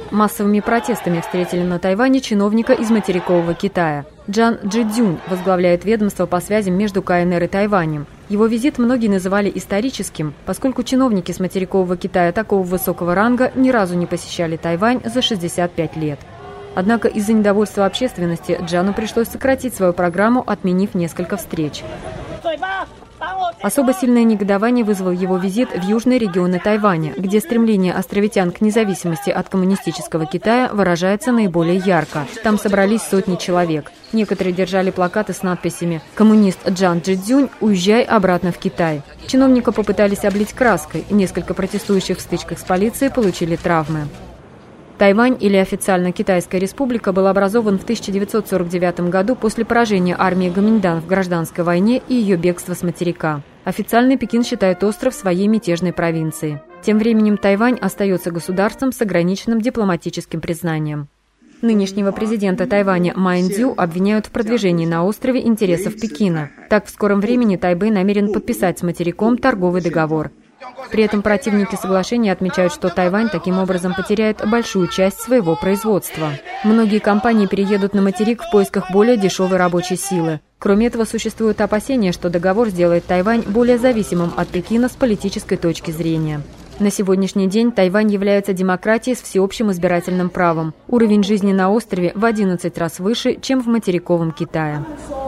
Массовыми протестами встретили на Тайване чиновника из материкового Китая. Джан Чжидзюнь возглавляет ведомство по связям между КНР и Тайванем. Его визит многие называли историческим, поскольку чиновники с материкового Китая такого высокого ранга ни разу не посещали Тайвань за 65 лет. Однако из-за недовольства общественности Джану пришлось сократить свою программу, отменив несколько встреч. Особо сильное негодование вызвал его визит в южные регионы Тайваня, где стремление островитян к независимости от коммунистического Китая выражается наиболее ярко. Там собрались сотни человек. Некоторые держали плакаты с надписями «Коммунист Джан Чжидзюнь, уезжай обратно в Китай». Чиновника попытались облить краской, и несколько протестующих в стычках с полицией получили травмы. Тайвань, или официально Китайская республика, был образован в 1949 году после поражения армии Гоминьдан в гражданской войне и ее бегства с материка. Официально Пекин считает остров своей мятежной провинцией. Тем временем Тайвань остается государством с ограниченным дипломатическим признанием. Нынешнего президента Тайваня Ма Ин-дзю обвиняют в продвижении на острове интересов Пекина. Так, в скором времени Тайбэй намерен подписать с материком торговый договор. При этом противники соглашения отмечают, что Тайвань таким образом потеряет большую часть своего производства. Многие компании переедут на материк в поисках более дешевой рабочей силы. Кроме этого, существует опасение, что договор сделает Тайвань более зависимым от Пекина с политической точки зрения. На сегодняшний день Тайвань является демократией с всеобщим избирательным правом. Уровень жизни на острове в 11 раз выше, чем в материковом Китае.